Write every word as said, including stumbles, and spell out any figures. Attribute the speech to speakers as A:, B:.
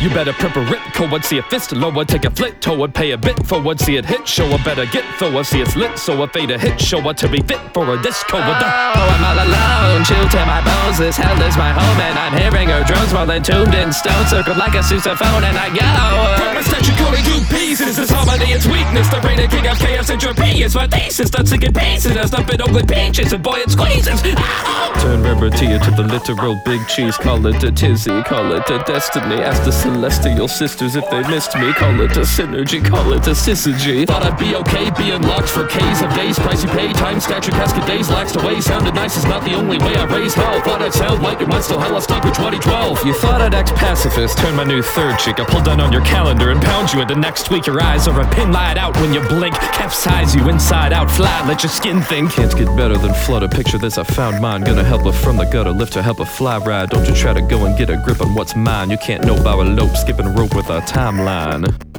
A: You better prep a rip, co-would see a fist lower, take a flit toe and pay a bit forward, see it hit, show a better get forward, see it's lit, so a fade a hit, show her to be fit for a disco.
B: Oh, I'm all alone, chilled to my bones, this hell is my home, and I'm hearing her drones while entombed in stone, circled like a sousaphone, and I go.
A: Put my statue code in two pieces, this harmony, it's weakness, the reigning king of chaos, entropy is my thesis, not sinking pieces, I stuff it over peaches, and boy it squeezes. Ow! Turn rarity to the literal big cheese, call it a tizzy, call it a destiny, ask the celestial sisters if they missed me, call it a synergy, call it a syzygy. Thought I'd be okay being locked for K's of days, price you pay, time statue casket days, lax to way, sounded nice is not the only way I raise hell, thought I'd sound like it might still hell, I stuck with twenty twelve. You thought I'd act pacifist, turn my new third cheek, I pull down on your calendar and pound you into next week, your eyes are a pin light out when you blink, capsize you inside out, flat, let your skin think. Can't get better than flutter, picture this, I found mine, gonna help her from the gutter, lift her, help her fly ride, don't you try to go and get a grip on what's mine, you can't know about a lope, skipping rope with a timeline.